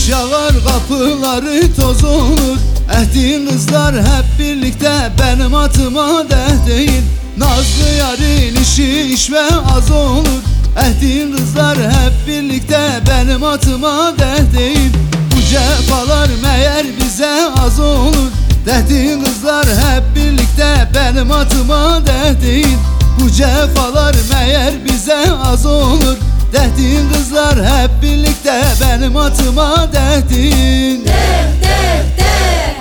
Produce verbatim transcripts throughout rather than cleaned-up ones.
Yağış yağar kapıları toz olur. Ehdiğin kızlar hep birlikte benim atıma deh değil. Nazlı yarın işi iş ve az olur. Ehdiğin kızlar hep birlikte benim atıma deh değil. Bu cefalar meğer bize az olur. Dehdiğin kızlar hep birlikte benim atıma deh değil. Bu cefalar meğer bize az olur. Dehdiğin kızlar hep birlikte benim atıma deh değil. Deh deh deh.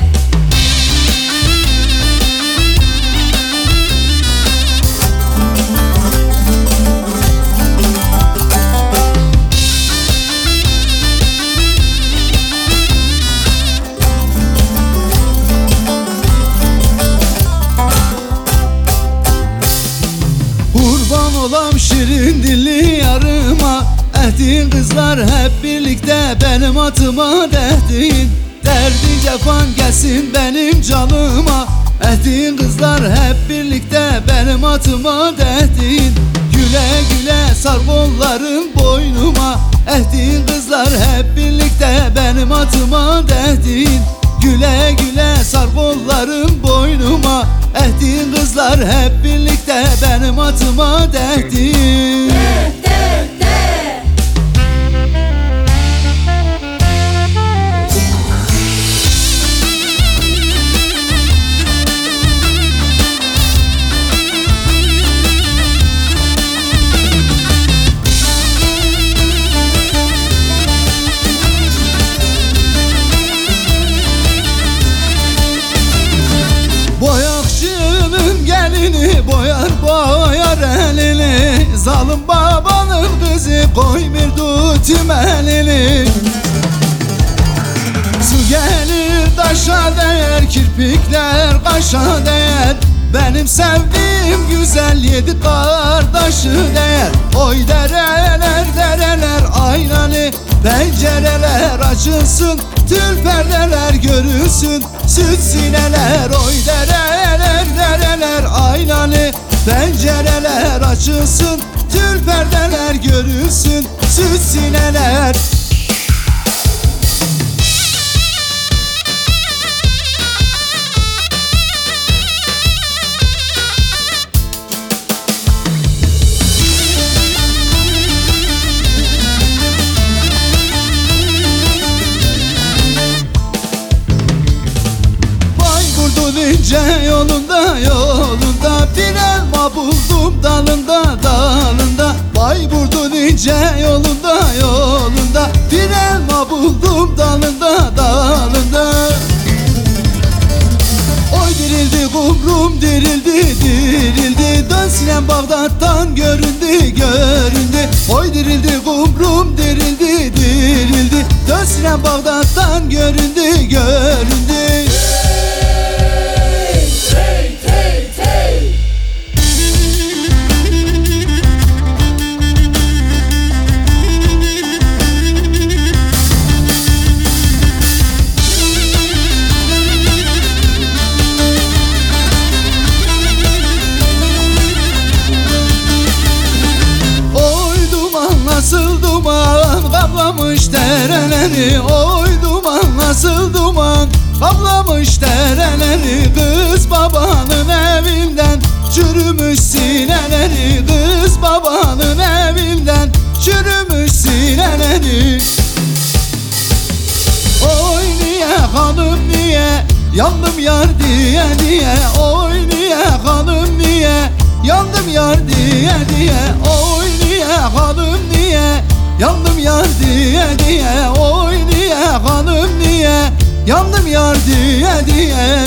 Kurban olam şirin dilli yarıma. Ehdiğin kızlar hep birlikte benim atıma dehdiğin. Derdi cefan gelsin benim canıma. Ehdiğin kızlar hep birlikte benim atıma dehdiğin. Güle güle sar kolların boynuma. Ehdiğin kızlar hep birlikte benim atıma dehdiğin. Güle güle sar kolların boynuma. Ehdiğin kızlar hep birlikte benim atıma dehdiğin. Deh deh deh. Boyakçının gelini boyar boyar elini. Zalim babanın kızı koymirdu tüm elini. Su gelir taşa değer, kirpikler kaşa değer. Benim sevdiğim güzel yedi kardeşi değer. Oy dereler dereler aynanı, pencereler açılsın, tül perdeler görünsün, süt sineler. Oy dereler dereler aynanı, pencereler açılsın, tül perdeler görünsün, süt sineler. İnce yolunda yolunda bir elma buldum dalında dalında. Bayburt'un ince yolunda yolunda bir elma buldum dalında dalında. Oy dirildi kumrum dirildi dirildi. Dön sinem Bağdat'tan göründü göründü. Oy dirildi kumrum dirildi dirildi. Dön sinem Bağdat'tan göründü göründü. Nasıl duman kaplamış dereleri. Oy duman nasıl duman kaplamış dereleri. Kız babanın evinden çürümüş sineleri. Kız babanın evinden çürümüş sineleri. Oy niye hanım niye yandım yar diye diye. Oy niye hanım niye yandım yar diye diye. Oy niye hanım niye yandım yar diye diye. Oy niye hanım niye yandım yar diye diye.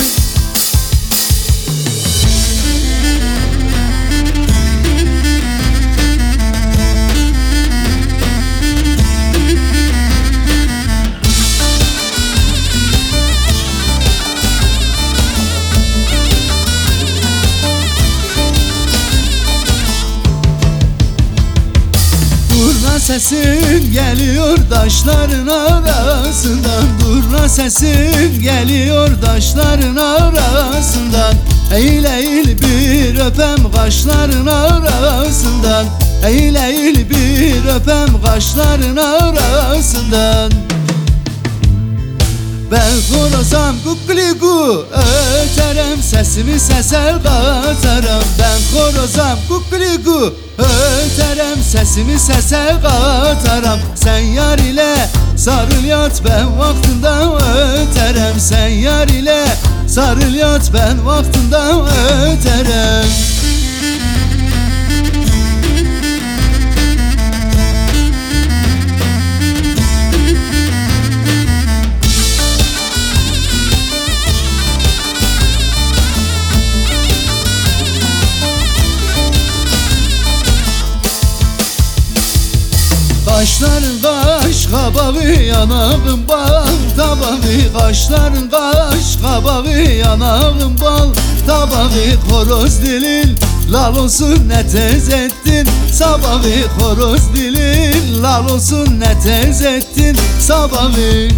Durna sesin geliyor taşların arasından. Durna sesin geliyor taşların arasından. Eğil eğil bir öpem kaşların arasından. Eğil eğil bir öpem kaşların arasından. xorozam kukliku öterem, sesimi sese katarım. Ben xorozam kukliku öterem, sesimi sese katarım. Sen yar ile sarıl yat, ben vaktinde öterem. Sen yar ile sarıl yat, ben vaktinde öterem. Kaşların kaş kabağı, yanağın bal tabağı. Kaşların kaş kabağı, yanağın bal tabağı. Horoz dilin lal olsun ne tez ettin sabahı. Horoz dilin lal olsun ne tez ettin sabahı.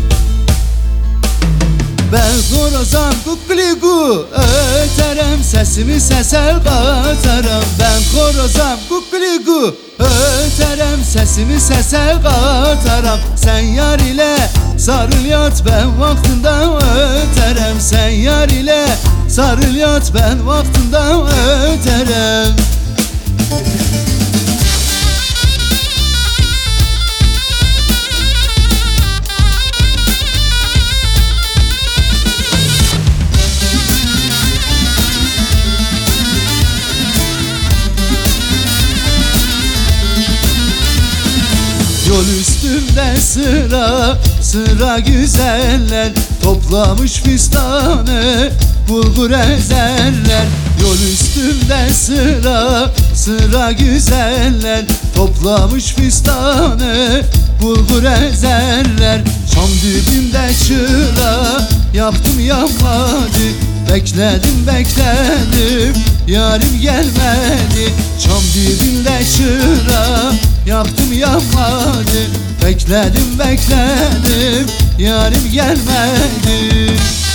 Ben xorozam kukliku öterem, sesimi sese katarım. Ben xorozam kukliku öterem, sesimi sese katarım. Sen yar ile sarıl yat, ben vaktinde öterem. Sen yar ile sarıl yat, ben vaktinde öterem. Yol üstünde sıra sıra güzeller, toplamış fistanı bulgur ezerler. Yol üstünde sıra sıra güzeller, toplamış fistanı bulgur ezerler. Şam dibinde çıra yaktım yanmadı, bekledim bekledim yarim gelmedi. Şam dibinde çıra yaktım yanmadı, bekledim bekledim yarim gelmedi.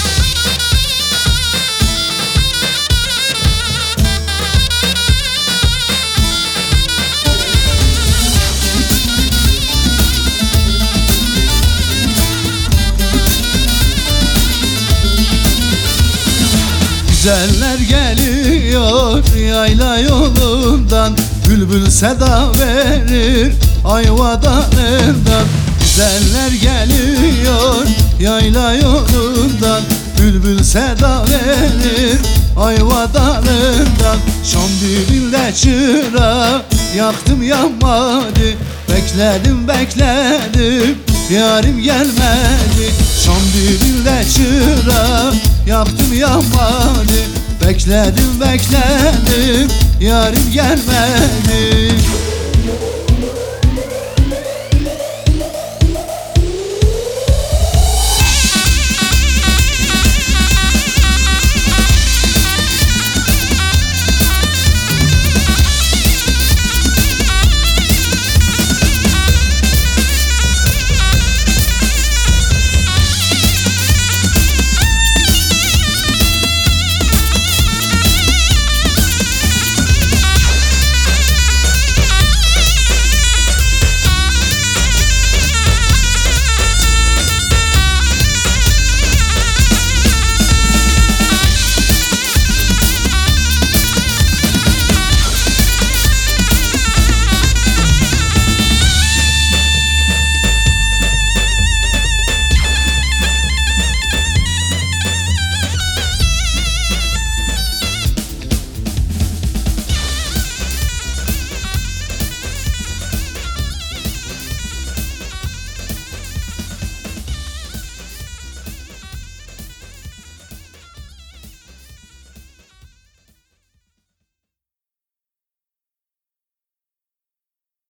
Güzeller geliyor yayla yolundan, bülbül seda verir ayva dalından. Güzeller geliyor yayla yolundan, bülbül seda verir ayva dalından. Şam dibinde çıra yaktım yanmadı, bekledim bekledim yarim gelmedi. Şam dibinde çıra yaktım yanmadı, bekledim bekledim yarim gelmedi.